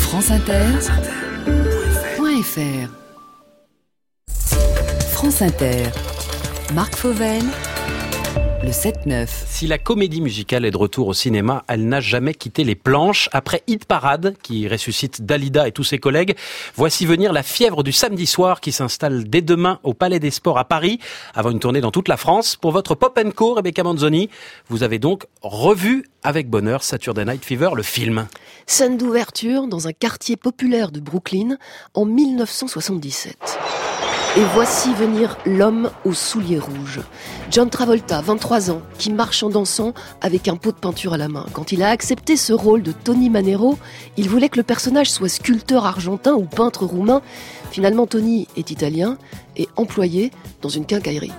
franceinter.fr. France Inter, Marc Fauvel, le 7-9. Si la comédie musicale est de retour au cinéma, elle n'a jamais quitté les planches. Après Hit Parade, qui ressuscite Dalida et tous ses collègues, voici venir la fièvre du samedi soir qui s'installe dès demain au Palais des Sports à Paris, avant une tournée dans toute la France. Pour votre Pop & Co, Rebecca Manzoni, vous avez donc revu avec bonheur Saturday Night Fever, le film. Scène d'ouverture dans un quartier populaire de Brooklyn en 1977. Et voici venir l'homme aux souliers rouges. John Travolta, 23 ans, qui marche en dansant avec un pot de peinture à la main. Quand il a accepté ce rôle de Tony Manero, il voulait que le personnage soit sculpteur argentin ou peintre roumain. Finalement, Tony est italien et employé dans une quincaillerie.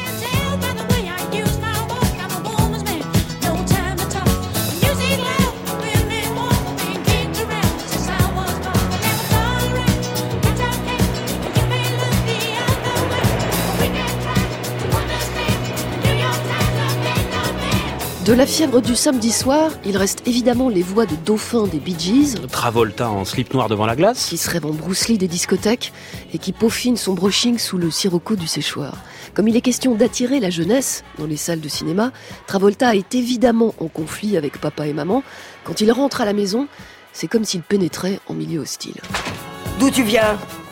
De la fièvre du samedi soir, il reste évidemment les voix de dauphins des Bee Gees. Travolta en slip noir devant la glace. Qui se rêve en Bruce Lee des discothèques et qui peaufine son brushing sous le sirocco du séchoir. Comme il est question d'attirer la jeunesse dans les salles de cinéma, Travolta est évidemment en conflit avec papa et maman. Quand il rentre à la maison, c'est comme s'il pénétrait en milieu hostile. D'où tu viens ?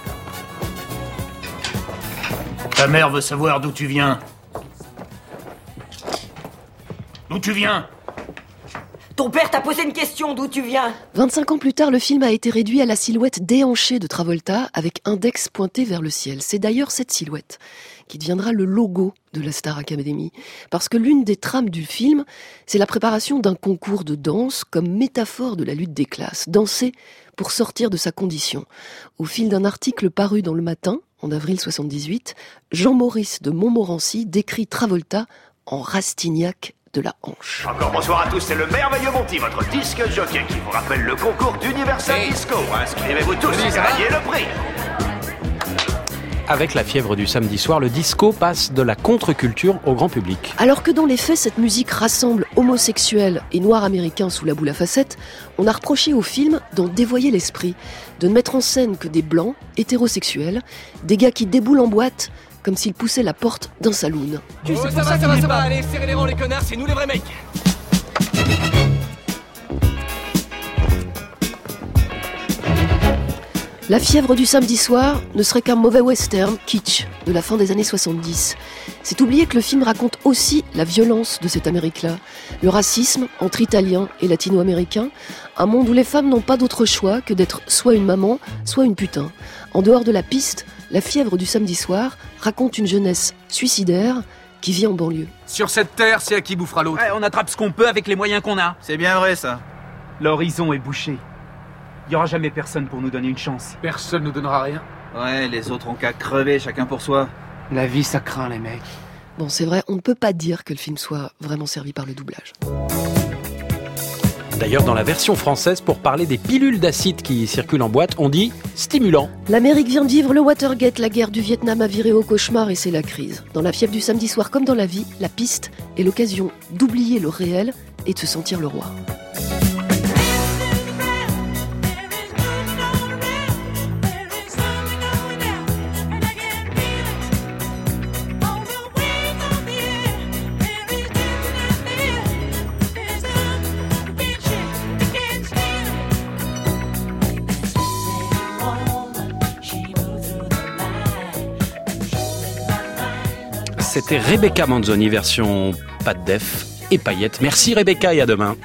Ta mère veut savoir d'où tu viens. D'où tu viens ? Ton père t'a posé une question, d'où tu viens ? 25 ans plus tard, le film a été réduit à la silhouette déhanchée de Travolta avec index pointé vers le ciel. C'est d'ailleurs cette silhouette qui deviendra le logo de la Star Academy. Parce que l'une des trames du film, c'est la préparation d'un concours de danse comme métaphore de la lutte des classes. Danser pour sortir de sa condition. Au fil d'un article paru dans Le Matin, en avril 78, Jean-Maurice de Montmorency décrit Travolta en Rastignac de la hanche. Encore bonsoir à tous, c'est le merveilleux Monty, votre disque jockey qui vous rappelle le concours d'Universal Disco. Inscrivez-vous tous, gagnez le prix. Avec la fièvre du samedi soir, le disco passe de la contre-culture au grand public. Alors que dans les faits, cette musique rassemble homosexuels et noirs américains sous la boule à facettes, on a reproché au film d'en dévoyer l'esprit, de ne mettre en scène que des blancs, hétérosexuels, des gars qui déboulent en boîte, comme s'ils poussaient la porte d'un saloon. Ça va, allez, serrez les rangs les connards, c'est nous les vrais mecs. La fièvre du samedi soir ne serait qu'un mauvais western kitsch de la fin des années 70. C'est oublier que le film raconte aussi la violence de cette Amérique-là, le racisme entre Italiens et Latino-Américains, un monde où les femmes n'ont pas d'autre choix que d'être soit une maman, soit une putain. En dehors de la piste, la fièvre du samedi soir raconte une jeunesse suicidaire qui vit en banlieue. Sur cette terre, c'est à qui bouffera l'autre. Ouais, on attrape ce qu'on peut avec les moyens qu'on a. C'est bien vrai, ça. L'horizon est bouché. Il n'y aura jamais personne pour nous donner une chance. Personne nous donnera rien. Ouais, les autres ont qu'à crever, chacun pour soi. La vie, ça craint, les mecs. Bon, c'est vrai, on ne peut pas dire que le film soit vraiment servi par le doublage. D'ailleurs, dans la version française, pour parler des pilules d'acide qui circulent en boîte, on dit stimulant. L'Amérique vient de vivre le Watergate, la guerre du Vietnam a viré au cauchemar et c'est la crise. Dans la fièvre du samedi soir comme dans la vie, la piste est l'occasion d'oublier le réel et de se sentir le roi. C'était Rebecca Manzoni, version pas de def et paillettes. Merci Rebecca et à demain.